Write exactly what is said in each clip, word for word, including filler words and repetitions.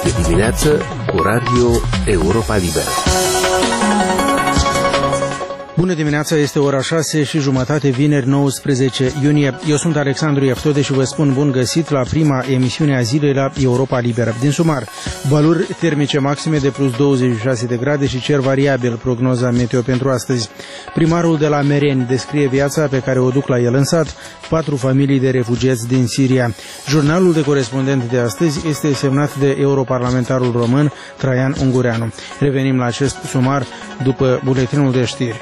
Este dimineață cu Radio Europa Liberă. Bună dimineața, este ora șase și jumătate, vineri nouăsprezece iunie. Eu sunt Alexandru Iaftode și vă spun bun găsit la prima emisiune a zilei la Europa Liberă. Din sumar, valori termice maxime de plus douăzeci și șase de grade și cer variabil, prognoza meteo pentru astăzi. Primarul de la Mereni descrie viața pe care o duc la el în sat, patru familii de refugiați din Siria. Jurnalul de corespondent de astăzi este semnat de europarlamentarul român Traian Ungureanu. Revenim la acest sumar după buletinul de știri.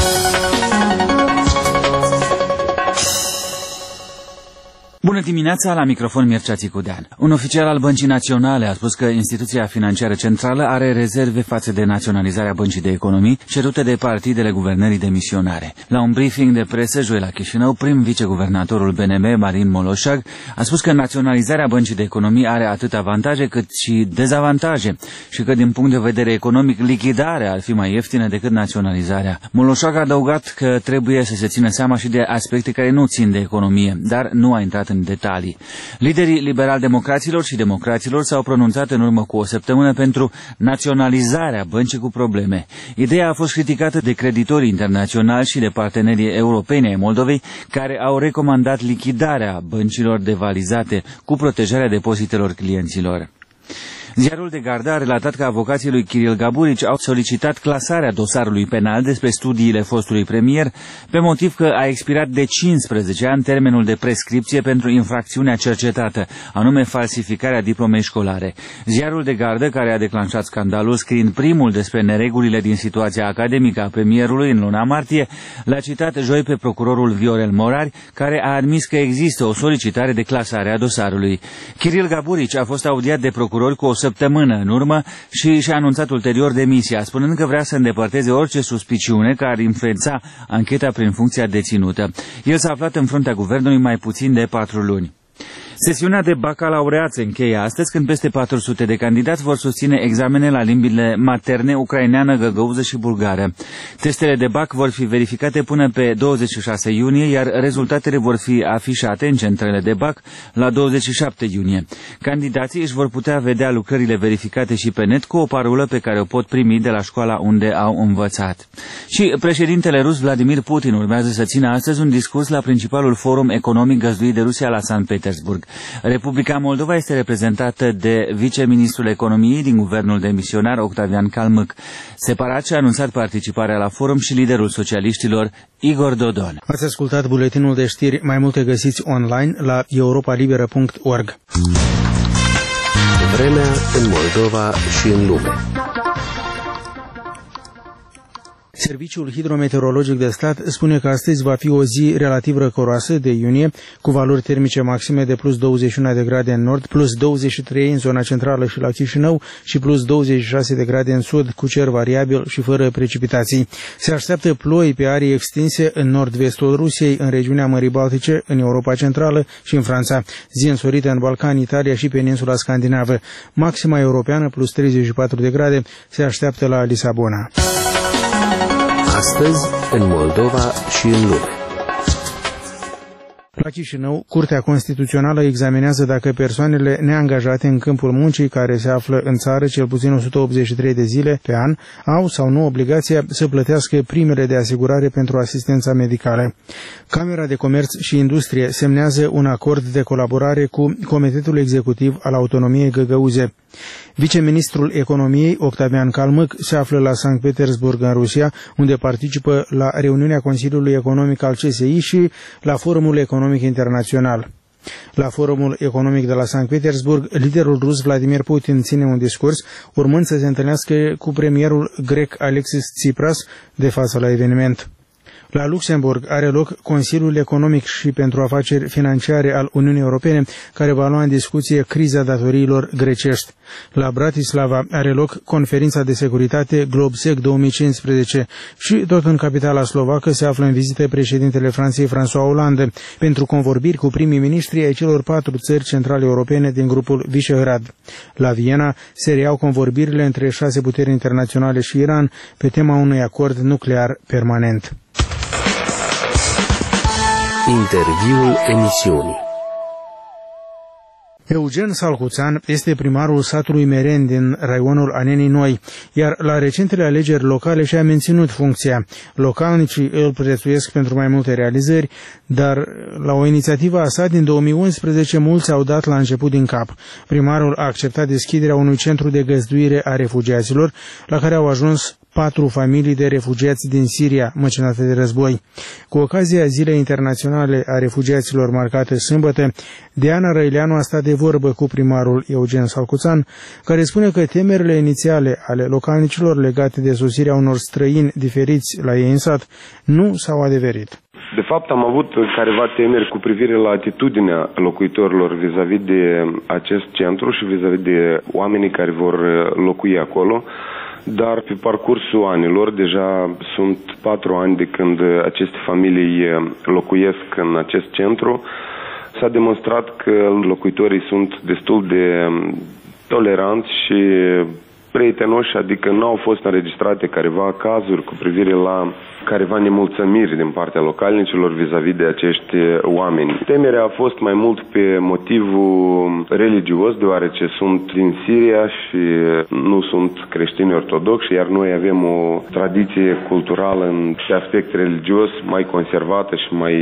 Bună dimineața, la microfon Mircea Țicudean. Un oficial al Băncii Naționale a spus că instituția financiară centrală are rezerve față de naționalizarea Băncii de Economii cerute de partidele guvernării demisionare. La un briefing de presă joi la Chișinău, prim viceguvernatorul B N M, Marin Moloșag, a spus că naționalizarea Băncii de Economii are atât avantaje cât și dezavantaje și că din punct de vedere economic lichidarea ar fi mai ieftină decât naționalizarea. Moloșag a adăugat că trebuie să se țină seama și de aspecte care nu țin de economie, dar nu a intrat în detalii. Liderii liberal-democraților și democraților s-au pronunțat în urmă cu o săptămână pentru naționalizarea băncii cu probleme. Ideea a fost criticată de creditorii internaționali și de partenerii europeni ai Moldovei, care au recomandat lichidarea băncilor devalizate cu protejarea depozitelor clienților. Ziarul de Gardă a relatat că avocații lui Kiril Gaburici au solicitat clasarea dosarului penal despre studiile fostului premier pe motiv că a expirat de cincisprezece ani termenul de prescripție pentru infracțiunea cercetată, anume falsificarea diplomei școlare. Ziarul de Gardă, care a declanșat scandalul scriind primul despre neregulile din situația academică a premierului în luna martie, l-a citat joi pe procurorul Viorel Morari, care a admis că există o solicitare de clasare a dosarului. Kiril Gaburici a fost audiat de procurori cu o săptămână în urmă și și-a anunțat ulterior demisia, spunând că vrea să îndepărteze orice suspiciune care ar influența ancheta prin funcția deținută. El s-a aflat în fruntea guvernului mai puțin de patru luni. Sesiunea de bacalaureat se încheie astăzi, când peste patru sute de candidați vor susține examene la limbile materne, ucraineană, găgăuză și bulgară. Testele de bac vor fi verificate până pe douăzeci și șase iunie, iar rezultatele vor fi afișate în centrele de bac la douăzeci și șapte iunie. Candidații își vor putea vedea lucrările verificate și pe net cu o parolă pe care o pot primi de la școala unde au învățat. Și președintele rus Vladimir Putin urmează să țină astăzi un discurs la principalul forum economic găzduit de Rusia la Sankt Petersburg. Republica Moldova este reprezentată de viceministrul economiei din guvernul demisionar Octavian Calmâc. Separat și-a anunțat participarea la forum și liderul socialiștilor Igor Dodon. Ați ascultat buletinul de știri, mai multe găsiți online la europa liberă punct org. Vremea în Moldova și în lume. Serviciul hidrometeorologic de stat spune că astăzi va fi o zi relativ răcoroasă de iunie, cu valori termice maxime de plus douăzeci și unu de grade în nord, plus douăzeci și trei în zona centrală și la Chișinău și plus douăzeci și șase de grade în sud, cu cer variabil și fără precipitații. Se așteaptă ploi pe arii extinse în nord-vestul Rusiei, în regiunea Mării Baltice, în Europa Centrală și în Franța. Zi însorită în Balcani, Italia și peninsula scandinavă. Maxima europeană plus treizeci și patru de grade se așteaptă la Lisabona. Astăzi, în Moldova și în lume. La Chișinău, Curtea Constituțională examinează dacă persoanele neangajate în câmpul muncii care se află în țară cel puțin o sută optzeci și trei de zile pe an au sau nu obligația să plătească primele de asigurare pentru asistența medicală. Camera de Comerț și Industrie semnează un acord de colaborare cu Comitetul Executiv al Autonomiei Găgăuze. Viceministrul Economiei, Octavian Calmâc, se află la Sankt Petersburg, în Rusia, unde participă la reuniunea Consiliului Economic al C S I și la Forumul Economic Internațional. La Forumul Economic de la Sankt Petersburg, liderul rus Vladimir Putin ține un discurs, urmând să se întâlnească cu premierul grec Alexis Tsipras de față la eveniment. La Luxemburg are loc Consiliul Economic și pentru Afaceri Financiare al Uniunii Europene, care va lua în discuție criza datoriilor grecești. La Bratislava are loc Conferința de Securitate Globsec două mii cincisprezece și tot în capitala slovacă se află în vizită președintele Franței François Hollande pentru convorbiri cu primii miniștri ai celor patru țări centrale europene din grupul Visegrad. La Viena se reiau convorbirile între șase puteri internaționale și Iran pe tema unui acord nuclear permanent. Interviul emisiunii. Eugen Salcuțan este primarul satului Meren din raionul Anenii Noi, iar la recentele alegeri locale și-a menținut funcția. Localnicii îl prețuiesc pentru mai multe realizări, dar la o inițiativă a sa din două mii unsprezece mulți au dat la început din cap. Primarul a acceptat deschiderea unui centru de găzduire a refugiaților, la care au ajuns patru familii de refugiați din Siria, măcinate de război. Cu ocazia Zilei Internaționale a Refugiaților marcate sâmbătă, Diana Răileanu a stat de vorbă cu primarul Eugen Salcuțan, care spune că temerile inițiale ale localnicilor legate de sosirea unor străini diferiți la ei în sat nu s-au adeverit. De fapt, am avut careva temeri cu privire la atitudinea locuitorilor vis-a-vis de acest centru și vis-a-vis de oamenii care vor locui acolo. Dar pe parcursul anilor, deja sunt patru ani de când aceste familii locuiesc în acest centru, s-a demonstrat că locuitorii sunt destul de toleranți și prietenoși, adică nu au fost înregistrate careva cazuri cu privire la careva nemulțumiri din partea localnicilor vis-a-vis de acești oameni. Temerea a fost mai mult pe motivul religios, deoarece sunt din Siria și nu sunt creștini ortodoxi, iar noi avem o tradiție culturală în aspect religios mai conservată și mai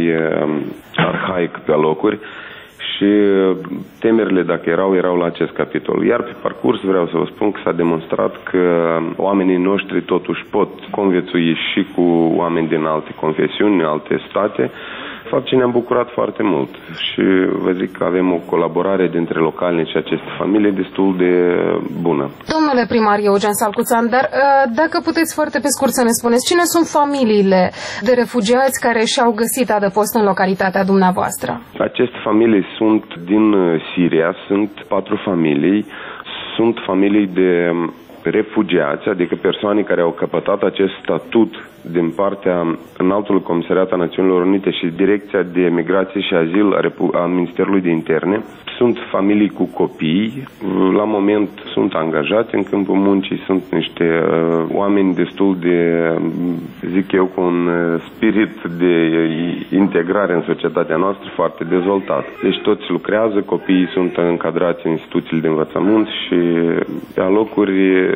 arhaic pe locuri. Și temerile, dacă erau, erau la acest capitol. Iar pe parcurs vreau să vă spun că s-a demonstrat că oamenii noștri totuși pot conviețui și cu oameni din alte confesiuni, alte state, fapt ce ne-am bucurat foarte mult. Și vă zic că avem o colaborare dintre localnici și aceste familii destul de bună. Domnule primar Eugen Salcuțan, dar dacă puteți foarte pe scurt să ne spuneți, cine sunt familiile de refugiați care și-au găsit adăpost în localitatea dumneavoastră? Aceste familii sunt din Siria, sunt patru familii, sunt familii de refugiați, adică persoane care au căpătat acest statut din partea Înaltului Comisariat a Națiunilor Unite și Direcția de Migrație și Azil a, Repu- a Ministerului de Interne. Sunt familii cu copii, la moment sunt angajați în câmpul muncii, sunt niște uh, oameni destul de, zic eu, cu un spirit de integrare în societatea noastră foarte dezvoltat. Deci toți lucrează, copiii sunt încadrați în instituțiile de învățământ și la locuri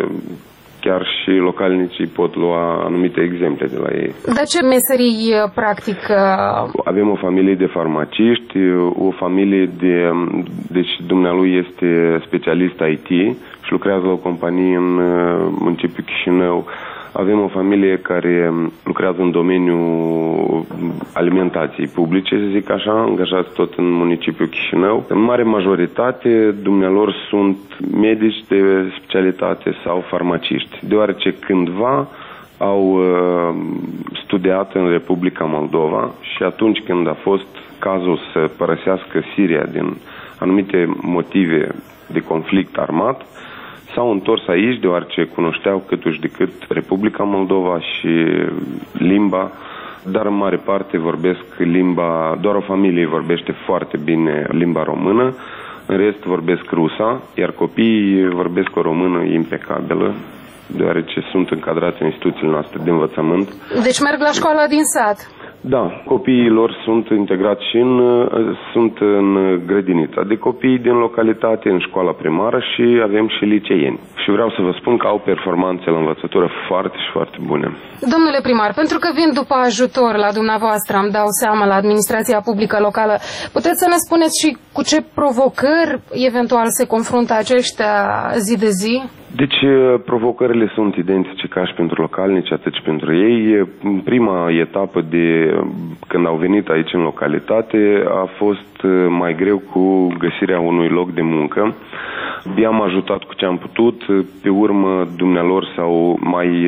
chiar și localnicii pot lua anumite exemple de la ei. Dar ce meserii practic? Avem o familie de farmaciști, o familie de... Deci dumnealui este specialist I T și lucrează la o companie în municipiul Chișinău. Avem o familie care lucrează în domeniul alimentației publice, să zic așa, angajați tot în municipiul Chișinău. În mare majoritate, dumnealor sunt medici de specialitate sau farmaciști, deoarece cândva au uh, studiat în Republica Moldova și atunci când a fost cazul să părăsească Siria din anumite motive de conflict armat, s-au întors aici deoarece cunoșteau câtuși de cât Republica Moldova și limba, dar în mare parte vorbesc limba, doar o familie vorbește foarte bine limba română, în rest vorbesc rusa, iar copiii vorbesc o română impecabilă, deoarece sunt încadrați în instituțiile noastre de învățământ. Deci merg la școala din sat. Da, copiii lor sunt integrați și în, sunt în grădinița de copii din localitate, în școala primară și avem și liceieni. Și vreau să vă spun că au performanțe la învățătură foarte și foarte bune. Domnule primar, pentru că vin după ajutor la dumneavoastră, îmi dau seama, la administrația publică locală, puteți să ne spuneți și cu ce provocări eventual se confruntă aceștia zi de zi? Deci provocările sunt identice ca și pentru localnici, atât și pentru ei. Prima etapă de când au venit aici în localitate a fost mai greu cu găsirea unui loc de muncă. I-am ajutat cu ce am putut, pe urmă dumnealor s-au mai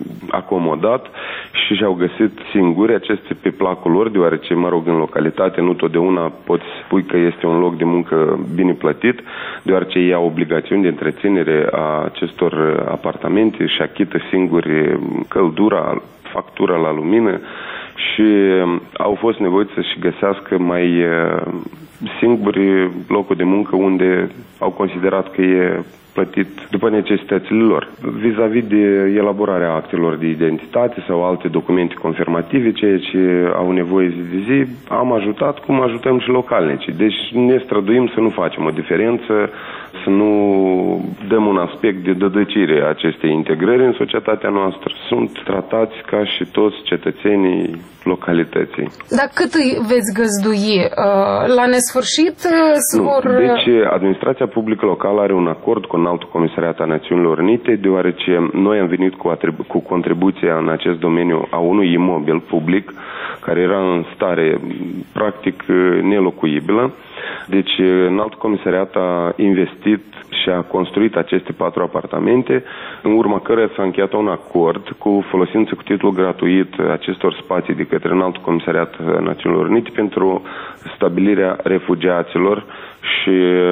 acomodat și și-au găsit singuri aceste pe placul lor, deoarece, mă rog, în localitate nu totdeauna poți spui că este un loc de muncă bine plătit, deoarece ei au obligațiuni de întreținere a acestor apartamente și achită singuri căldura, factura la lumină și au fost nevoiți să-și găsească mai singuri locuri de muncă unde au considerat că e plătit după necesitățile lor. Vis-a-vis de elaborarea actelor de identitate sau alte documente confirmative, ceea ce au nevoie zi de zi, am ajutat cum ajutăm și localnicii. Deci ne străduim să nu facem o diferență, să nu dăm un aspect de dădăcire a acestei integrări în societatea noastră. Sunt tratați ca și toți cetățenii localității. Dar cât îi veți găzdui? La nesfârșit? Nu. Vor... Deci administrația publică locală are un acord cu Înaltul Comisariat al Națiunilor Unite, deoarece noi am venit cu, atribu- cu contribuția în acest domeniu a unui imobil public care era în stare practic nelocuibilă. Deci Înaltul Comisariat a investit și a construit aceste patru apartamente, în urma căreia s-a încheiat un acord cu folosință cu titlu gratuit acestor spații de către Înaltul Comisariat al Națiunilor Unite pentru stabilirea refugiaților și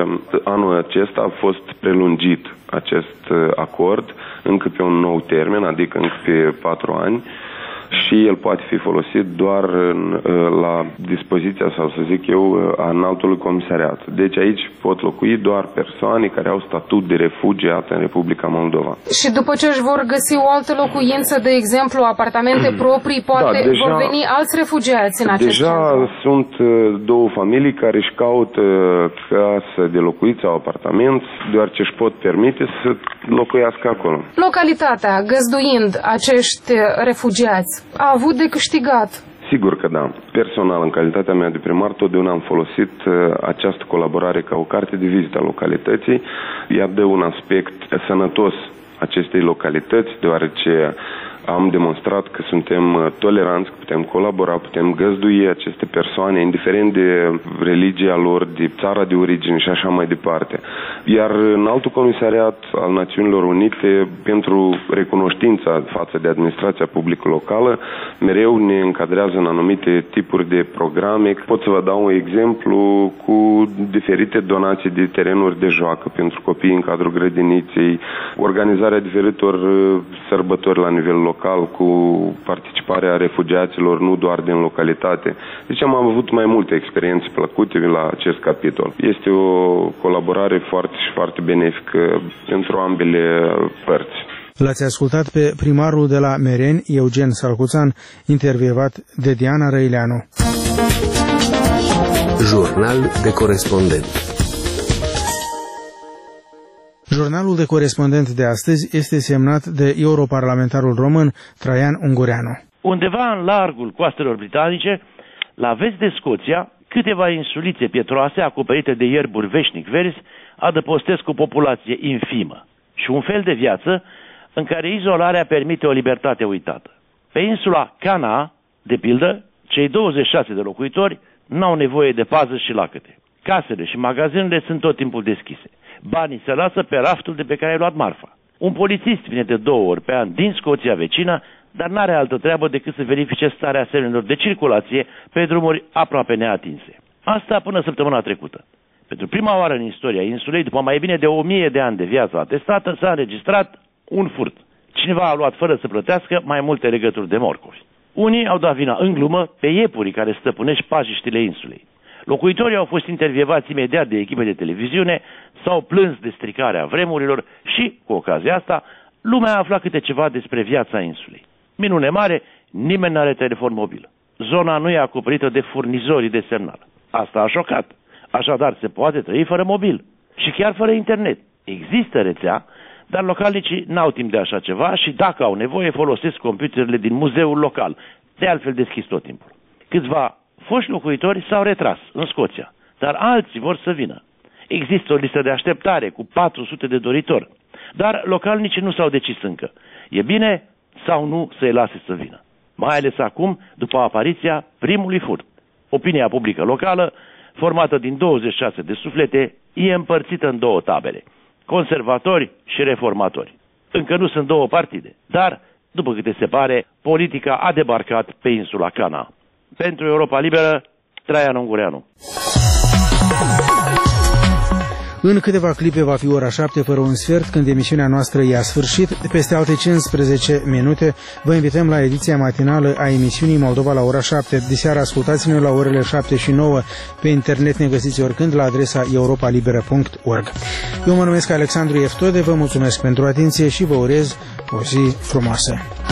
anul acesta a fost prelungit acest acord încă pe un nou termen, adică încă pe patru ani. Și el poate fi folosit doar în, la dispoziția, sau să zic eu, a Înaltului Comisariat. Deci aici pot locui doar persoane care au statut de refugiat în Republica Moldova. Și după ce își vor găsi o altă locuință, de exemplu, apartamente proprii, poate da, deja, vor veni alți refugiați în acest Deja centru. Sunt două familii care își caută casă de locuit sau apartament, deoarece își pot permite să locuiască acolo. Localitatea, găzduind acești refugiați, a avut de câștigat. Sigur că da. Personal, în calitatea mea de primar, totdeauna am folosit uh, această colaborare ca o carte de vizită a localității. Ea dă un aspect sănătos acestei localități, deoarece am demonstrat că suntem toleranți, că putem colabora, putem găzdui aceste persoane, indiferent de religia lor, de țara de origine și așa mai departe. Iar Înaltul Comisariat al Națiunilor Unite, pentru recunoștința față de administrația publică locală, mereu ne încadrează în anumite tipuri de programe. Pot să vă dau un exemplu cu diferite donații de terenuri de joacă pentru copii în cadrul grădiniței, organizarea diferitor sărbători la nivel local, cu participarea refugiaților, nu doar din localitate. Deci am avut mai multe experiențe plăcute la acest capitol. Este o colaborare foarte și foarte benefică pentru ambele părți. L-ați ascultat pe primarul de la Mereni, Eugen Salcuțan, intervievat de Diana Răileanu. Jurnal de corespondent. Jurnalul de corespondent de astăzi este semnat de europarlamentarul român Traian Ungureanu. Undeva în largul coastelor britanice, la vest de Scoția, câteva insulițe pietroase acoperite de ierburi veșnic verzi adăpostesc o populație infimă și un fel de viață în care izolarea permite o libertate uitată. Pe insula Cana, de pildă, cei douăzeci și șase de locuitori n-au nevoie de pază și lacăte. Casele și magazinele sunt tot timpul deschise. Banii se lasă pe raftul de pe care ai luat marfa. Un polițist vine de două ori pe an din Scoția vecină, dar n-are altă treabă decât să verifice starea semnelor de circulație pe drumuri aproape neatinse. Asta până săptămâna trecută. Pentru prima oară în istoria insulei, după mai bine de o mie de ani de viață atestată, s-a înregistrat un furt. Cineva a luat fără să plătească mai multe legături de morcuri. Unii au dat vina în glumă pe iepurii care stăpânești pajiștile insulei. Locuitorii au fost intervievați imediat de echipe de televiziune, s-au plâns de stricarea vremurilor și, cu ocazia asta, lumea a aflat câte ceva despre viața insulei. Minune mare, nimeni n-are telefon mobil. Zona nu e acoperită de furnizorii de semnal. Asta a șocat. Așadar, se poate trăi fără mobil și chiar fără internet. Există rețea, dar localnicii n-au timp de așa ceva și, dacă au nevoie, folosesc computerele din muzeul local, de altfel deschis tot timpul. Câțiva foști locuitori s-au retras în Scoția, dar alții vor să vină. Există o listă de așteptare cu patru sute de doritori, dar localnicii nu s-au decis încă. E bine sau nu să-i lase să vină? Mai ales acum, după apariția primului furt. Opinia publică locală, formată din douăzeci și șase de suflete, e împărțită în două tabere, conservatori și reformatori. Încă nu sunt două partide, dar, după câte se pare, politica a debarcat pe insula Cana. Pentru Europa Liberă, Traian Ungureanu. În câteva clipe va fi ora șapte fără un sfert, când emisiunea noastră i-a sfârșit. Peste alte cincisprezece minute vă invităm la ediția matinală a emisiunii Moldova la ora șapte. Diseară ascultați-ne la orele șapte și nouă. Pe internet ne găsiți oricând la adresa europa liberă punct org. Eu mă numesc Alexandru Eftode, vă mulțumesc pentru atenție și vă urez o zi frumoasă.